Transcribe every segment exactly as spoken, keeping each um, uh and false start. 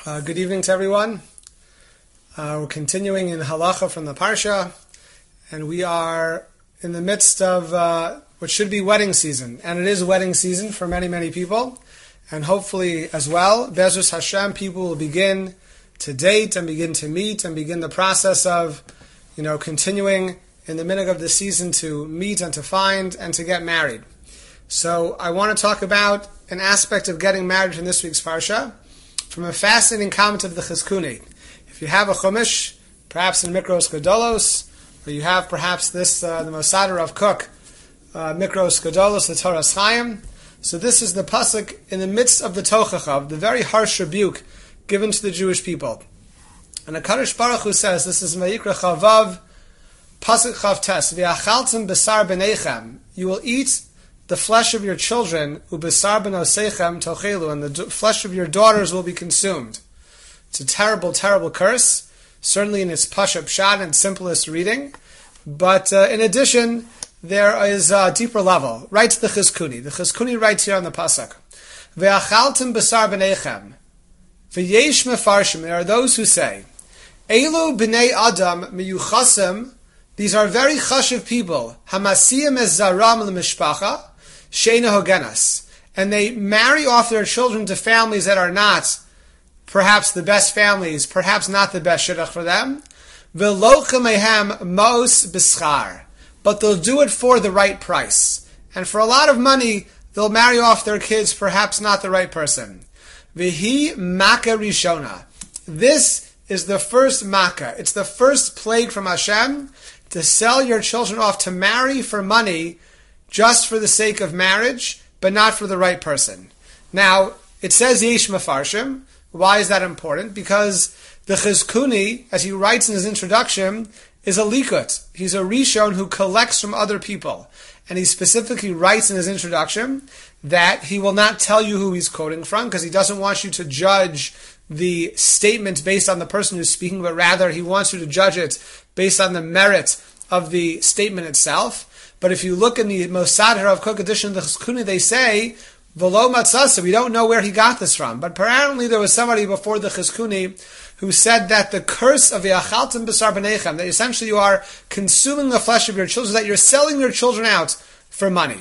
Uh, good evening to everyone. Uh, we're continuing in Halacha from the Parsha, and we are in the midst of uh, what should be wedding season, and it is wedding season for many, many people, and hopefully as well, Be'ezus Hashem, people will begin to date and begin to meet and begin the process of, you know, continuing in the minhag of the season to meet and to find and to get married. So I want to talk about an aspect of getting married in this week's Parsha, from a fascinating comment of the Chizkuni. If you have a Chumash, perhaps in Mikros Gedolos, or you have perhaps this, uh, the Mosader of Cook, uh, Mikros Gedolos, the Toras Chaim. So this is the pasuk in the midst of the Tochacha, the very harsh rebuke given to the Jewish people. And the Kadosh Baruch Hu says, this is Vayikra Chavav, pasuk Chav Tes, V'achaltem besar b'neichem, you will eat the flesh of your children, ubesar b'nosechem tochelu, and the flesh of your daughters will be consumed. It's a terrible, terrible curse, certainly in its pasha pshat and simplest reading. But uh, in addition, there is a deeper level. Writes the Chizkuni. The Chizkuni writes here on the pasuk, Ve'achaltem besar b'neichem, v'yesh mefarshim. There are those who say, Elu b'nei adam miyuchasim. These are very chashiv people. Hamasiyim es zaram l'mishpacha. Sheina Hogenas, and they marry off their children to families that are not perhaps the best families, perhaps not the best shidduch for them. V'lochamehem mos b'schar, but they'll do it for the right price, and for a lot of money they'll marry off their kids, perhaps not the right person. V'hi maka rishona. This is the first makkah. It's the first plague from Hashem to sell your children off to marry for money, just for the sake of marriage, but not for the right person. Now, it says Yesh Mefarshim. Why is that important? Because the Chizkuni, as he writes in his introduction, is a likut. He's a rishon who collects from other people. And he specifically writes in his introduction that he will not tell you who he's quoting from, because he doesn't want you to judge the statement based on the person who's speaking, but rather he wants you to judge it based on the merit of the statement itself. But if you look in the Mosader of Cook edition of the Chizkuni, they say, V'lo matzasa, we don't know where he got this from. But apparently there was somebody before the Chizkuni who said that the curse of V'achaltem besar b'neichem, that essentially you are consuming the flesh of your children, that you're selling your children out for money.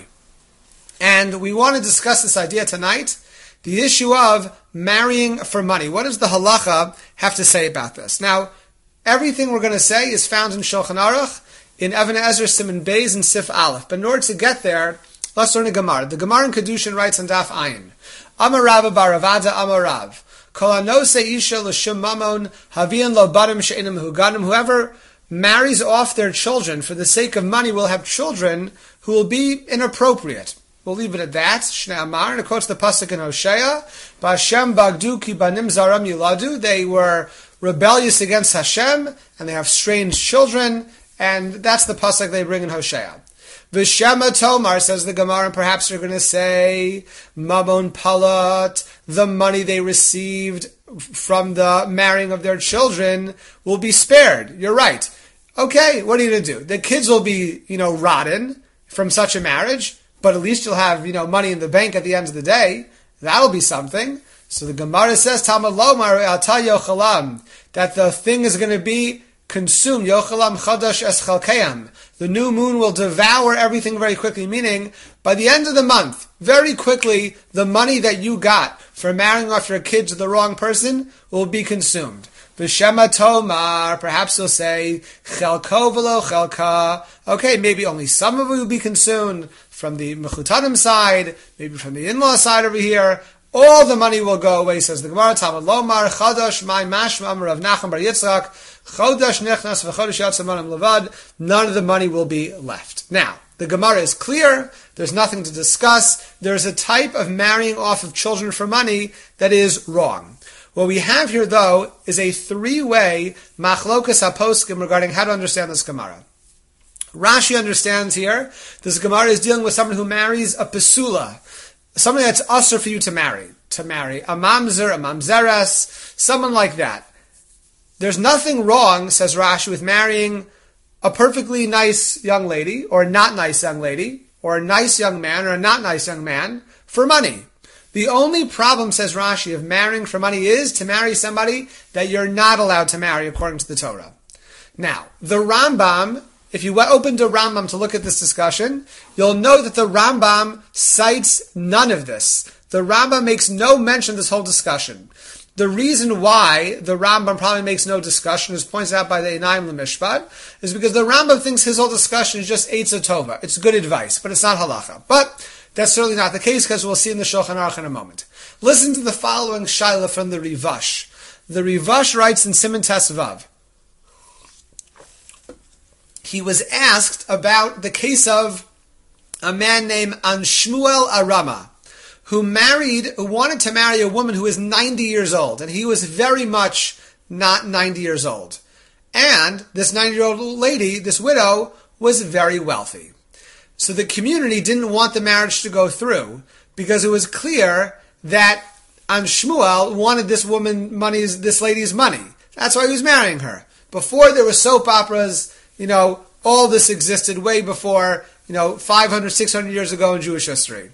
And we want to discuss this idea tonight, the issue of marrying for money. What does the halacha have to say about this? Now, everything we're going to say is found in Shulchan Aruch, in Even HaEzer Siman Beis and Sif Aleph. But in order to get there, let's learn a Gemara. The Gemara in Kedushin writes on Daf Ayin, Amar Rav bar Ravada Amar Rav, Kol hanose isha l'shem mamon havian lo barim she'enim mehuganim. Whoever marries off their children for the sake of money will have children who will be inappropriate. We'll leave it at that. Shnei Amar, and it quotes the pasuk in Hosea, Ba'Hashem bagdu ki banim zaram yiladu. They were rebellious against Hashem, and they have strange children. And that's the pasuk they bring in Hosea. V'shema Tomar, says the Gemara, and perhaps you're going to say, Mamon Palat, the money they received from the marrying of their children will be spared. You're right. Okay, what are you going to do? The kids will be, you know, rotten from such a marriage, but at least you'll have, you know, money in the bank at the end of the day. That'll be something. So the Gemara says, Talmud Lomar Ata Yochalam, that the thing is going to be consumed. Yochalam chadash es chalkeam. The new moon will devour everything very quickly, meaning by the end of the month, very quickly, the money that you got for marrying off your kid to the wrong person will be consumed. V'shema tomar, perhaps you'll say, chelko v'lo chelka. Okay, maybe only some of it will be consumed from the mechutanim side, maybe from the in-law side over here. All the money will go away, says the Gemara. Talmud Lomar, Chadash, my mashma, Amar Rav Nachman bar Yitzchak, Chodash nechnas v'chodesh yatsa manim levad. None of the money will be left. Now, the Gemara is clear. There's nothing to discuss. There's a type of marrying off of children for money that is wrong. What we have here, though, is a three-way machlokas haposkim regarding how to understand this Gemara. Rashi understands here, this Gemara is dealing with someone who marries a pesula, somebody that's usher for you to marry, to marry, a mamzer, a mamzeres, someone like that. There's nothing wrong, says Rashi, with marrying a perfectly nice young lady, or a not nice young lady, or a nice young man, or a not nice young man, for money. The only problem, says Rashi, of marrying for money is to marry somebody that you're not allowed to marry according to the Torah. Now, the Rambam, if you open to Rambam to look at this discussion, you'll know that the Rambam cites none of this. The Rambam makes no mention of this whole discussion. The reason why the Rambam probably makes no discussion, as pointed out by the Einayim L'Mishpat, is because the Rambam thinks his whole discussion is just Eitzah Tova. It's good advice, but it's not halacha. But that's certainly not the case, because we'll see in the Shulchan Aruch in a moment. Listen to the following shaila from the Rivash. The Rivash writes in Siman Tes Vav. He was asked about the case of a man named Anshmuel Arama, who married, who wanted to marry a woman who was ninety years old, and he was very much not ninety years old. And this ninety-year-old lady, this widow, was very wealthy. So the community didn't want the marriage to go through, because it was clear that Anshmuel wanted this woman money's, this lady's money. That's why he was marrying her. Before there were soap operas, you know, all this existed way before, you know, five hundred, six hundred years ago in Jewish history.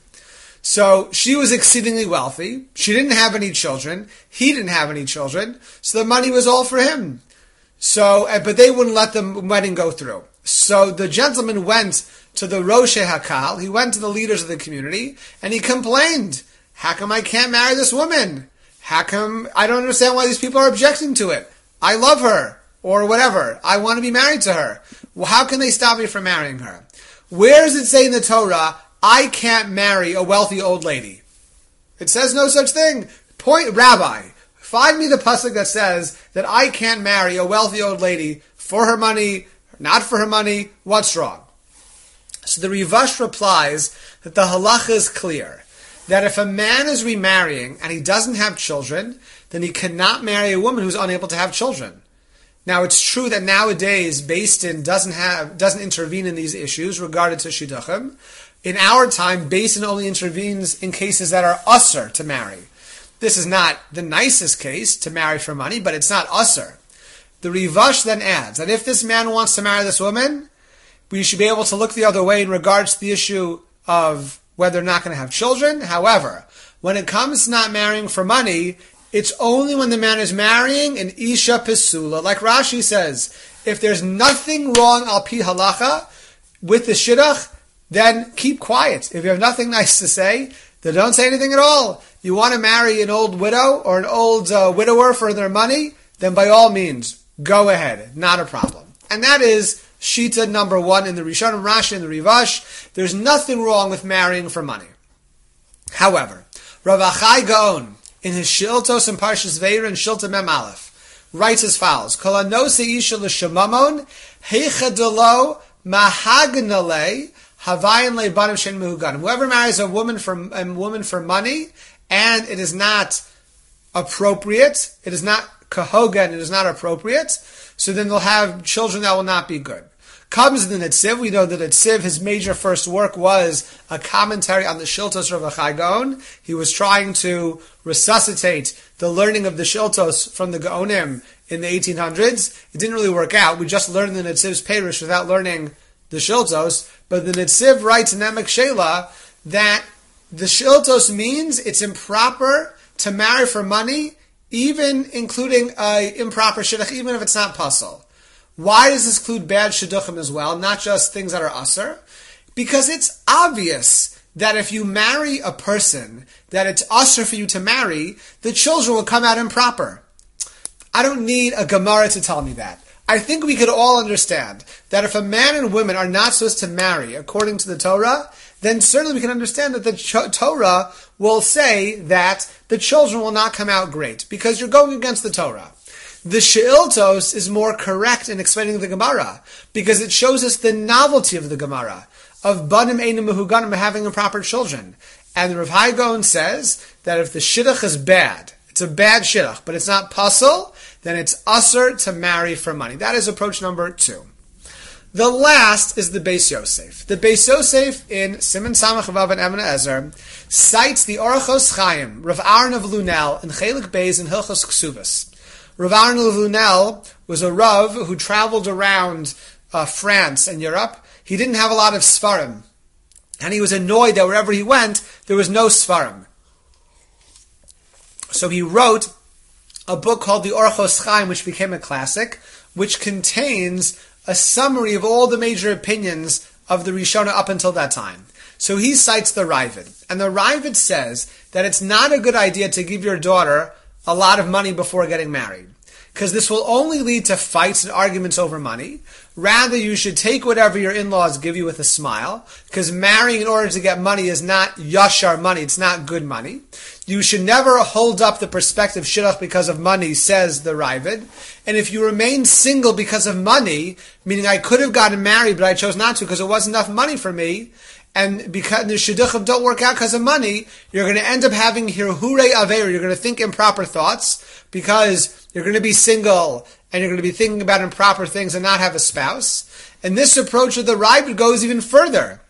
So she was exceedingly wealthy. She didn't have any children. He didn't have any children. So the money was all for him. So, but they wouldn't let the wedding go through. So the gentleman went to the Roshei Hakal. He went to the leaders of the community and he complained, how come I can't marry this woman? How come I don't understand why these people are objecting to it? I love her. Or whatever. I want to be married to her. Well, how can they stop me from marrying her? Where does it say in the Torah, I can't marry a wealthy old lady? It says no such thing. Point, Rabbi, find me the pasuk that says that I can't marry a wealthy old lady for her money, not for her money. What's wrong? So the Rivash replies that the halacha is clear. That if a man is remarrying and he doesn't have children, then he cannot marry a woman who's unable to have children. Now, it's true that nowadays, Beis Din doesn't have, doesn't intervene in these issues regarding to shidduchim. In our time, Beis Din only intervenes in cases that are usher to marry. This is not the nicest case to marry for money, but it's not usher. The Rivash then adds that if this man wants to marry this woman, we should be able to look the other way in regards to the issue of whether they're not going to have children. However, when it comes to not marrying for money, it's only when the man is marrying an Isha Pesula. Like Rashi says, if there's nothing wrong al pi halacha with the shidduch, then keep quiet. If you have nothing nice to say, then don't say anything at all. You want to marry an old widow or an old uh, widower for their money, then by all means, go ahead. Not a problem. And that is Shita number one in the Rishonim, Rashi, and the Rivash. There's nothing wrong with marrying for money. However, Rav Achai Gaon, in his Shiltos and Parshas Veira and Shilta Mem Aleph, writes as follows: Kol hanose isha l'shemamon heichadalo mahagnale havayin lebanim shen mehuganim. Whoever marries a woman for a woman for money and it is not appropriate, it is not kahogan, it is not appropriate, so then they'll have children that will not be good. Comes the Netziv. We know that Netziv, his major first work was a commentary on the Shiltos Rav Achai Gaon. He was trying to resuscitate the learning of the Shiltos from the Gaonim in the eighteen hundreds. It didn't really work out. We just learned the Netziv's Perush without learning the Shiltos. But the Netziv writes in Emek Sheila that the Shiltos means it's improper to marry for money, even including a improper shidduch, even if it's not pasul. Why does this include bad shidduchim as well, not just things that are asur? Because it's obvious that if you marry a person that it's asur for you to marry, the children will come out improper. I don't need a Gemara to tell me that. I think we could all understand that if a man and woman are not supposed to marry according to the Torah, then certainly we can understand that the Ch- Torah will say that the children will not come out great, because you're going against the Torah. The She'iltos is more correct in explaining the Gemara, because it shows us the novelty of the Gemara, of Banim Einim Mehuganim, having improper children. And Rav Hai Gaon says that if the shidduch is bad, it's a bad shidduch, but it's not pasul, then it's usur to marry for money. That is approach number two. The last is the Beis Yosef. The Beis Yosef in Siman Samach Vav and Eben Ezer cites the Orchos Chaim, Rav Aaron of Lunel, in Chelik Beis in Hilchos Ksuvas. Rav Aaron of Lunel was a Rav who traveled around uh, France and Europe. He didn't have a lot of Sfarim. And he was annoyed that wherever he went, there was no Sfarim. So he wrote a book called the Orchos Chaim, which became a classic, which contains a summary of all the major opinions of the Rishonim up until that time. So he cites the Ravid. And the Ravid says that it's not a good idea to give your daughter a lot of money before getting married, because this will only lead to fights and arguments over money. Rather, you should take whatever your in-laws give you with a smile, because marrying in order to get money is not yashar money, it's not good money. You should never hold up the prospective shidduch because of money, says the Ravid. And if you remain single because of money, meaning I could have gotten married, but I chose not to because it wasn't enough money for me, and because the shidduchim don't work out because of money, you're going to end up having hirhure aver. You're going to think improper thoughts because you're going to be single and you're going to be thinking about improper things and not have a spouse. And this approach of the Ravid goes even further.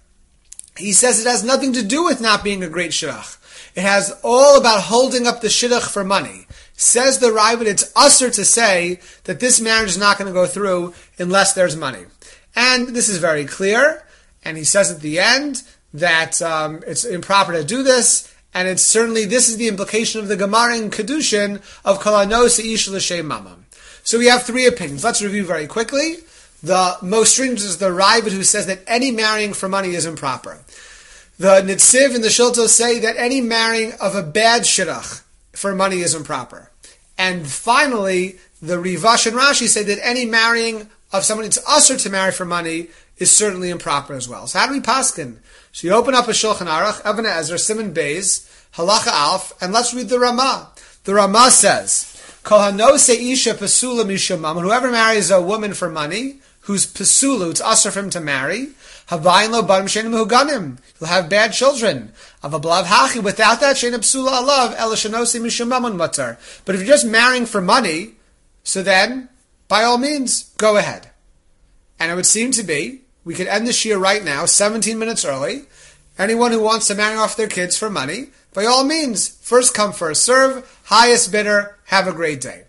He says it has nothing to do with not being a great shidduch. It has all about holding up the shidduch for money. Says the Ravid, it's usher to say that this marriage is not going to go through unless there's money. And this is very clear. And he says at the end that um, it's improper to do this, and it's certainly, this is the implication of the Gemara in Kedushin of Kol Hanosa Ish L'Shem Mama. So we have three opinions. Let's review very quickly. The most stringent is the Ravid, who says that any marrying for money is improper. The Nitziv and the Shiltos say that any marrying of a bad shidduch for money is improper. And finally, the Rivash and Rashi say that any marrying of someone it's usher to marry for money is certainly improper as well. So how do we paskin? So you open up a Shulchan Aruch, Even Ezer, Siman Beis, Halacha Alf, and let's read the Ramah. The Ramah says, Kol hanose isha pesula mishum mammon, whoever marries a woman for money, who's pesulu, it's usher for him to marry, havayin lo barim shenim huganim, he'll have bad children. Avablav hachi, without that, shenim pesula alav, ela shenose mishum mammon mutar. But if you're just marrying for money, so then, by all means, go ahead. And it would seem to be, we could end the shiur right now, seventeen minutes early. Anyone who wants to marry off their kids for money, by all means, first come, first serve, highest bidder, have a great day.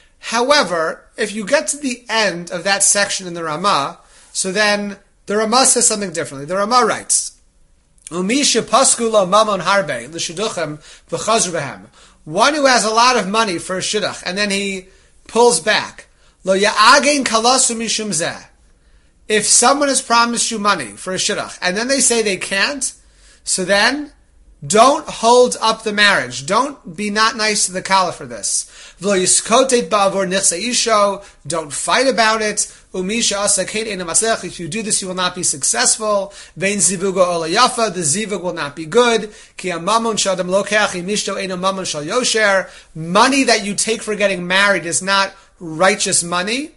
However, if you get to the end of that section in the Ramah, so then the Ramah says something differently. The Ramah writes, Umisha pasku lo mamon harbe, l'shiduchem v'chazru behem. One who has a lot of money for a shidduch, and then he pulls back. Lo ya'agein kalasu mishum zeh. If someone has promised you money for a shidduch, and then they say they can't, so then don't hold up the marriage. Don't be not nice to the kala for this. Don't fight about it. If you do this, you will not be successful. The zivug will not be good. Money that you take for getting married is not righteous money.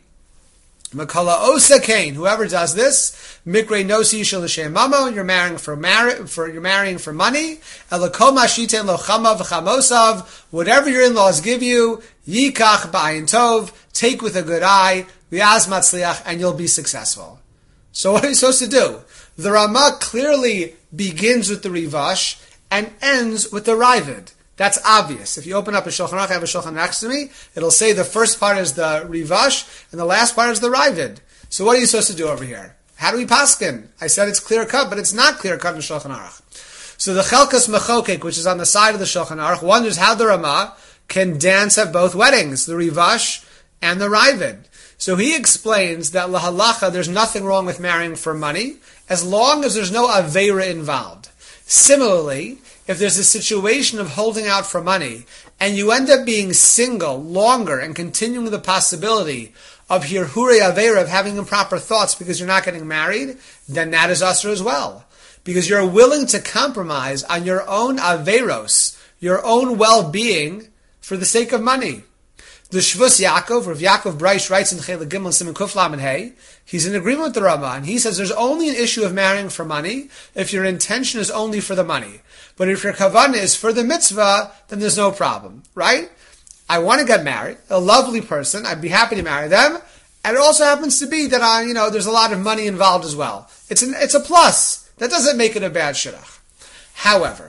Makala osa kain. Whoever does this, mikre nosi yishal l'shem mamo, you're marrying for mar- for you're marrying for money. Elakol mashiten lo chama v'chamosav. Whatever your in-laws give you, yikach ba'ayin tov. Take with a good eye, v'yaz matzliach, and you'll be successful. So what are you supposed to do? The Ramah clearly begins with the Rivash and ends with the Ravid. That's obvious. If you open up a Shulchan Aruch, I have a Shulchan next to me, it'll say the first part is the Rivash, and the last part is the Ravid. So what are you supposed to do over here? How do we paskin? I said it's clear cut, but it's not clear cut in Shulchan Aruch. So the Chelkas Mechokek, which is on the side of the Shulchan Aruch, wonders how the Ramah can dance at both weddings, the Rivash and the Ravid. So he explains that lahalacha, there's nothing wrong with marrying for money, as long as there's no aveira involved. Similarly, if there's a situation of holding out for money, and you end up being single longer and continuing the possibility of hirhure aveira, of having improper thoughts because you're not getting married, then that is usher as well. Because you're willing to compromise on your own aveiros, your own well-being, for the sake of money. The Shvus Yaakov, Rav Yaakov Breish writes in Chela Gimel Siman Kuf Lamed Hey, he's in agreement with the Ramah, and he says there's only an issue of marrying for money if your intention is only for the money. But if your kavanah is for the mitzvah, then there's no problem, right? I want to get married, a lovely person, I'd be happy to marry them, and it also happens to be that I, you know, there's a lot of money involved as well. It's an, it's a plus. That doesn't make it a bad shidduch. However,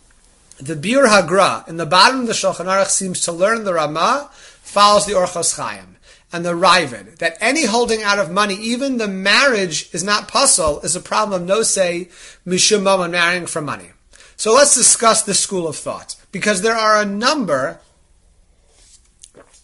the Biur Hagra in the bottom of the Shulchan Aruch seems to learn the Ramah follows the Orchos Chaim and the Ravid, that any holding out of money, even the marriage is not puzzle, is a problem of no say mishum mamon, marrying for money. So let's discuss this school of thought, because there are a number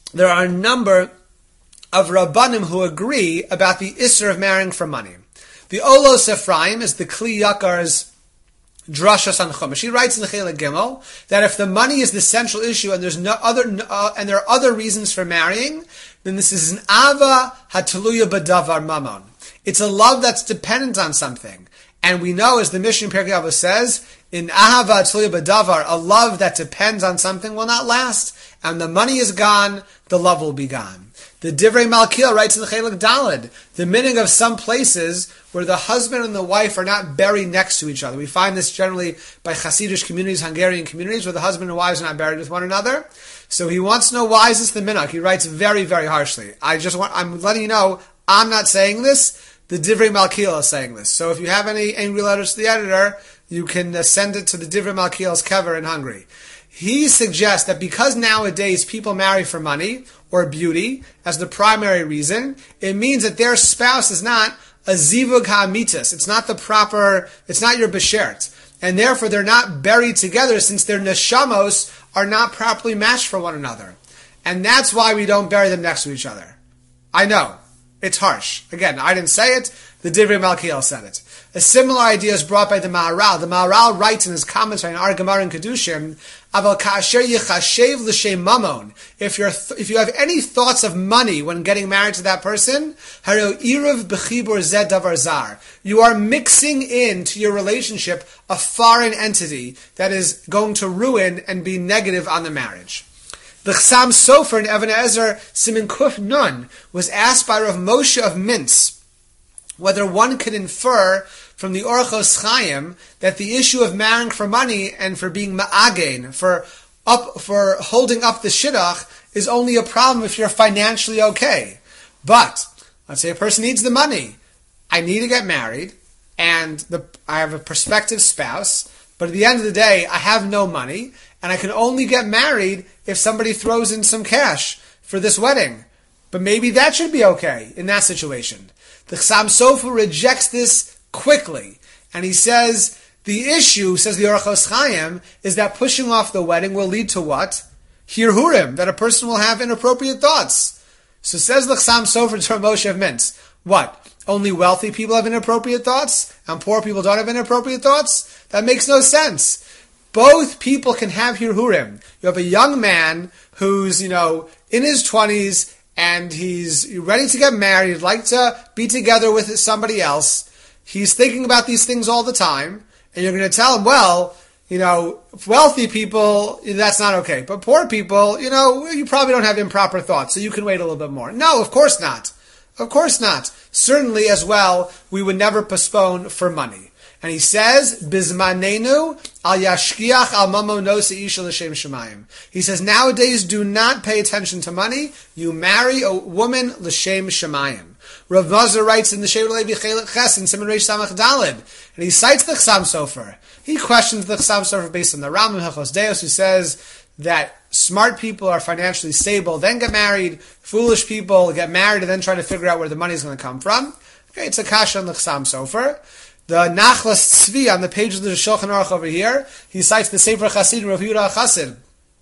there are a number of Rabbanim who agree about the Isser of marrying for money. The Olos Ephraim is the Kli Yakar's Drashas on Chumash. He writes in the Chelik Gimel that if the money is the central issue and there's no other uh, and there are other reasons for marrying, then this is an Ava Hataluya B'Davar Mamon. It's a love that's dependent on something. And we know, as the Mishnah in Pirkei Avos says, in Ahava Hataluya B'Davar, a love that depends on something will not last. And the money is gone, the love will be gone. The Divrei Malkiel writes in the Chelik Daled, the meaning of some places where the husband and the wife are not buried next to each other. We find this generally by Hasidic communities, Hungarian communities, where the husband and wives are not buried with one another. So he wants to know, why is this the minhag? He writes very, very harshly. I just want, I'm letting you know, I'm not saying this. The Divrei Malkiel is saying this. So if you have any angry letters to the editor, you can uh, send it to the Divrei Malkiel's kever in Hungary. He suggests that because nowadays people marry for money or beauty as the primary reason, it means that their spouse is not a zivug ha'amitis. It's not the proper, it's not your beshert. And therefore they're not buried together since their neshamos are not properly matched for one another. And that's why we don't bury them next to each other. I know. It's harsh. Again, I didn't say it. The Divrei Malkiel said it. A similar idea is brought by the Maharal. The Maharal writes in his commentary on Ar Gemara and Kedushim, Aval ka'asher yichashev l'shem mamon. If you're th- if you have any thoughts of money when getting married to that person, haro irav b'chibur zed davar zar. You are mixing into your relationship a foreign entity that is going to ruin and be negative on the marriage. The Chassam Sofer in Even Ezer Simin Kuf Nun was asked by Rav Moshe of Mintz whether one could infer from the Orchos Chaim that the issue of marrying for money and for being ma'agen, for up for holding up the shidduch, is only a problem if you're financially okay. But let's say a person needs the money. I need to get married, and the, I have a prospective spouse, but at the end of the day, I have no money, and I can only get married if somebody throws in some cash for this wedding. But maybe that should be okay in that situation. The Chassam Sofer rejects this quickly. And he says, the issue, says the Orchos Chaim, is that pushing off the wedding will lead to what? Hirhurim, that a person will have inappropriate thoughts. So says the Chassam Sofer to Moshe of Mintz, what? Only wealthy people have inappropriate thoughts? And poor people don't have inappropriate thoughts? That makes no sense. Both people can have hirhurim. You have a young man who's, you know, in his twenties and he's ready to get married, he'd like to be together with somebody else. He's thinking about these things all the time, and you're going to tell him, well, you know, wealthy people, that's not okay. But poor people, you know, you probably don't have improper thoughts, so you can wait a little bit more. No, of course not. Of course not. Certainly as well, we would never postpone for money. And he says, Bizmanenu al yashkiach al mamo nosi isha l'shem shemayim. He says, nowadays, do not pay attention to money. You marry a woman l'shem shemayim. Rav Mazur writes in the Shevet Levi Chelik Ches in Siman Reish Samach Daled, and he cites the Chassam Sofer. He questions the Chassam Sofer based on the Rambam Hilchos Deos, who says that smart people are financially stable, then get married. Foolish people get married and then try to figure out where the money is going to come from. Okay, it's a kasha on the Chassam Sofer. The Nachlas Tzvi on the page of the Shulchan Aruch over here, he cites the Sefer Chasidim Rav Yehuda Chassid,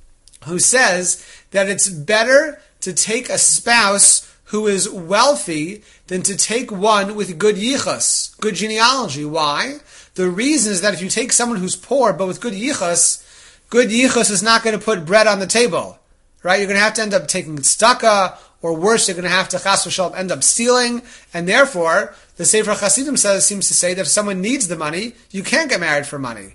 who says that it's better to take a spouse who is wealthy than to take one with good yichus, good genealogy. Why? The reason is that if you take someone who's poor but with good yichus, good yichus is not going to put bread on the table, right? You're going to have to end up taking tzedakah, or worse, you're going to have to chas v'shalom end up stealing, and therefore, the Sefer Chasidim says, seems to say that if someone needs the money, you can't get married for money.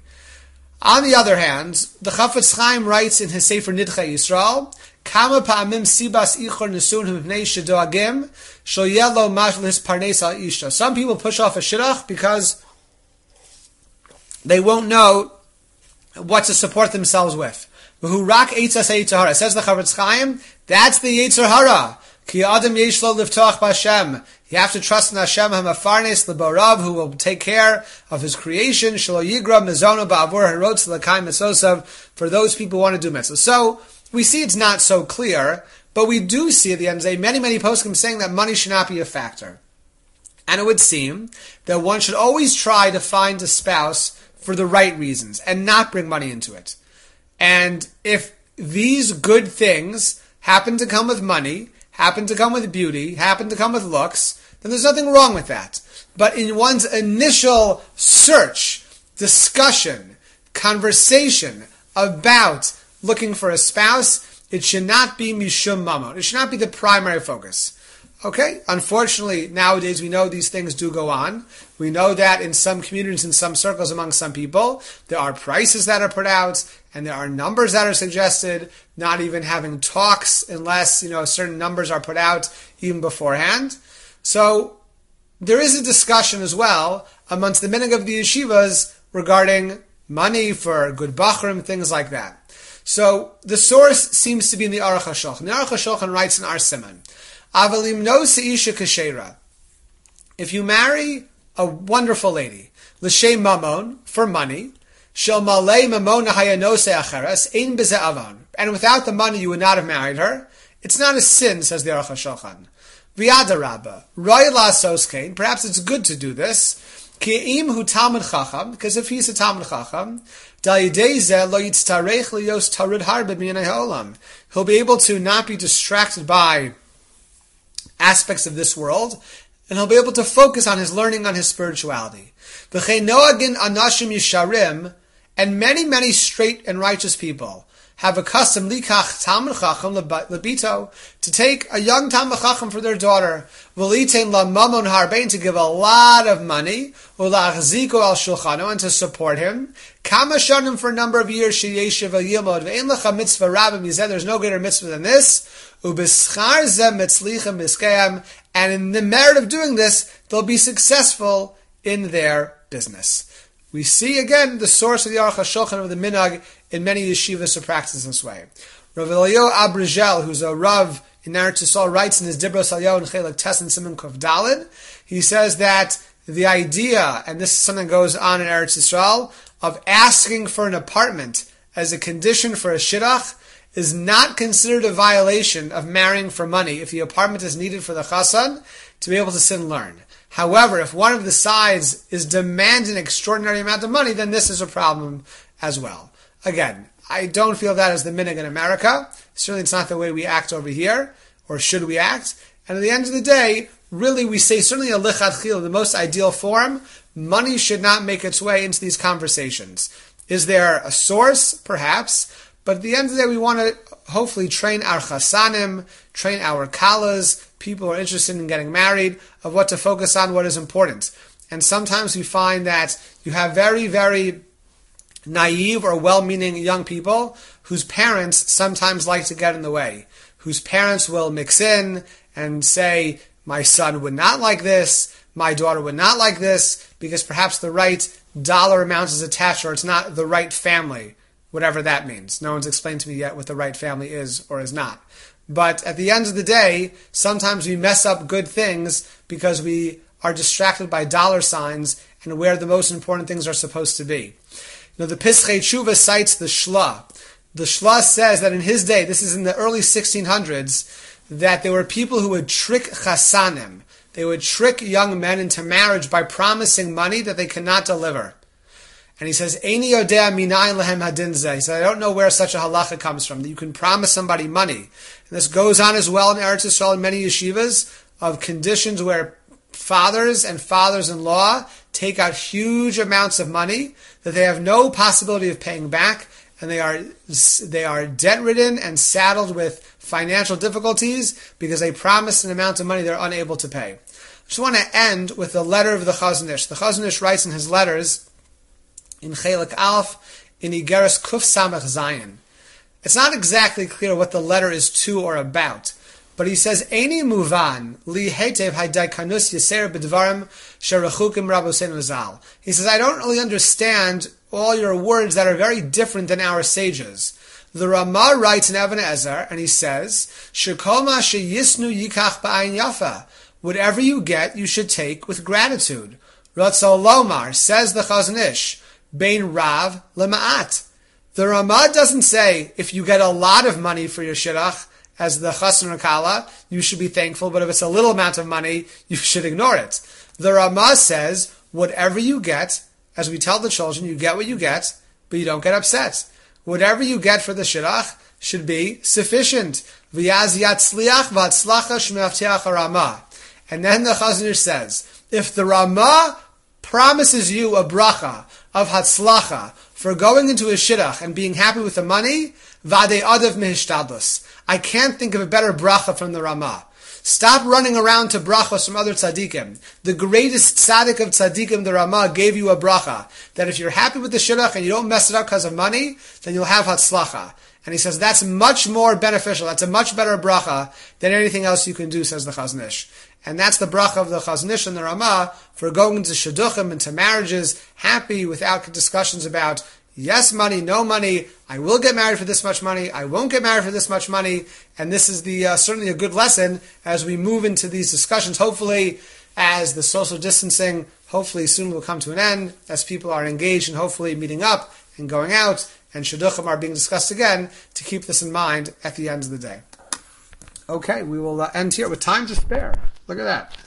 On the other hand, the Chafetz Chaim writes in his Sefer Nidchei Yisrael, Kama pa'amim sibas ichor nesun h'mivnei shedoagim shel yelo mashal his parnes al isha. Some people push off a shidduch because they won't know what to support themselves with. Who rak eitzas Yetzer Hara. Says the Chafetz Chaim, that's the Yetzer Hara. Ki adam yesh lo livtoach b'Hashem. You have to trust in Hashem hamafarnes lebarav, who will take care of His creation. Shelo yigram mezona ba'avur harotz l'kaim misosav, for those people who want to do mitzvah. So we see it's not so clear, but we do see at the end of the day many many poskim saying that money should not be a factor. And it would seem that one should always try to find a spouse for the right reasons and not bring money into it. And if these good things happen to come with money, happen to come with beauty, happen to come with looks, then there's nothing wrong with that. But in one's initial search, discussion, conversation about looking for a spouse, it should not be mishum mamon. It should not be the primary focus. Okay? Unfortunately, nowadays we know these things do go on. We know that in some communities, in some circles, among some people, there are prices that are put out, and there are numbers that are suggested, not even having talks unless, you know, certain numbers are put out even beforehand. So, there is a discussion as well amongst the minhag of the yeshivas regarding money for good bachrim, things like that. So, the source seems to be in the Aruch HaShulchan. The Aruch HaShulchan writes in Ar Siman, Avalim no seisha kashera. If you marry a wonderful lady, l'shem mamon, for money, shel malei mamon hayanose acheres, ein beze avon, and without the money you would not have married her, it's not a sin, says the Aruch HaShulchan. V'yada rabba, roy la soskein, perhaps it's good to do this, ki'im hu talmud chacham, because if he's a talmud chacham, da'yidei lo yitztarech liyos tarid harbe b'yanei ha'olam, he'll be able to not be distracted by aspects of this world, and he'll be able to focus on his learning, on his spirituality. V'chein noagin anashim yisharim, and many, many straight and righteous people have a custom likach talmud chacham lebito, to take a young talmud chacham for their daughter, v'litein la mamon harbein, to give a lot of money, u'la'achziko al shulchano, and to support him, kama shanim, for a number of years, sheyeshiv v'yilmod v'ein lecha mitzvah rabba mizeh, there's no greater mitzvah than this, u'beschar zeh mitzlichem b'skeim, and in the merit of doing this, they'll be successful in their business. We see again the source of the Aruch HaShulchan of the minhag in many yeshivas who practice this way. Rav Eliyahu Abrigel, who's a Rav in Eretz Yisrael, writes in his Dibros Eliyahu in Chelek Tes and Siman Kuf Daled, he says that the idea, and this is something that goes on in Eretz Yisrael, of asking for an apartment as a condition for a shidduch is not considered a violation of marrying for money if the apartment is needed for the chassan to be able to sit and learn. However, if one of the sides is demanding an extraordinary amount of money, then this is a problem as well. Again, I don't feel that as the minhag in America. Certainly it's not the way we act over here, or should we act. And at the end of the day, really we say, certainly a lichatchil, the most ideal form, money should not make its way into these conversations. Is there a source? Perhaps. But at the end of the day, we want to hopefully train our chasanim, train our kalas, people who are interested in getting married, of what to focus on, what is important. And sometimes we find that you have very, very naive or well-meaning young people whose parents sometimes like to get in the way, whose parents will mix in and say, my son would not like this, my daughter would not like this, because perhaps the right dollar amount is attached, or it's not the right family, whatever that means. No one's explained to me yet what the right family is or is not. But at the end of the day, sometimes we mess up good things because we are distracted by dollar signs and where the most important things are supposed to be. Now, the Pischei Tshuva cites the Shla. The Shla says that in his day, this is in the early sixteen hundreds, that there were people who would trick chasanim. They would trick young men into marriage by promising money that they cannot deliver. And he says, Eini yodea minayin lehem hadin zeh. He said, I don't know where such a halacha comes from, that you can promise somebody money. And this goes on as well in Eretz Yisrael in many yeshivas, of conditions where fathers and fathers-in-law take out huge amounts of money that they have no possibility of paying back, and they are they are debt-ridden and saddled with financial difficulties because they promised an amount of money they're unable to pay. I just want to end with the letter of the Chazon Ish. The Chazon Ish writes in his letters, in Chelek Aleph, in Igeres Kuf Samach Zayin. It's not exactly clear what the letter is to or about, but he says, Eini muvan li hetev haydakanus yeser b'dvarim sherechukim rabosenu zal. He says, I don't really understand all your words that are very different than our sages. The Ramah writes in Even Ezer, and he says, Shekol ma sheyisnu yikach ba'ayin yafa. Whatever you get, you should take with gratitude. Ratzal Lomar, says the Chazon Ish, Bein Rav Lema'at. The Ramah doesn't say, if you get a lot of money for your shidduch, as the Chassan Rakala, you should be thankful, but if it's a little amount of money, you should ignore it. The Ramah says, whatever you get, as we tell the children, you get what you get, but you don't get upset. Whatever you get for the shidduch should be sufficient. V'yaz yatzliach v'atzlacha shmeavteach harama. And then the Chazon Ish says, if the Ramah promises you a bracha of hatzlacha for going into a shidduch and being happy with the money, vade adav mehishtadlus. I can't think of a better bracha from the Ramah. Stop running around to brachos from other tzaddikim. The greatest tzaddik of tzaddikim, the Ramah, gave you a bracha that if you're happy with the shidduch and you don't mess it up because of money, then you'll have hatzlacha. And he says that's much more beneficial. That's a much better bracha than anything else you can do, says the Chazon Ish. And that's the bracha of the Chazon Ish and the Ramah for going into shidduchim, into marriages, happy without discussions about yes money, no money, I will get married for this much money, I won't get married for this much money. And this is the uh, certainly a good lesson as we move into these discussions, hopefully as the social distancing hopefully soon will come to an end, as people are engaged and hopefully meeting up and going out, and shidduchim are being discussed again, to keep this in mind at the end of the day. Okay, we will uh, end here with time to spare. Look at that.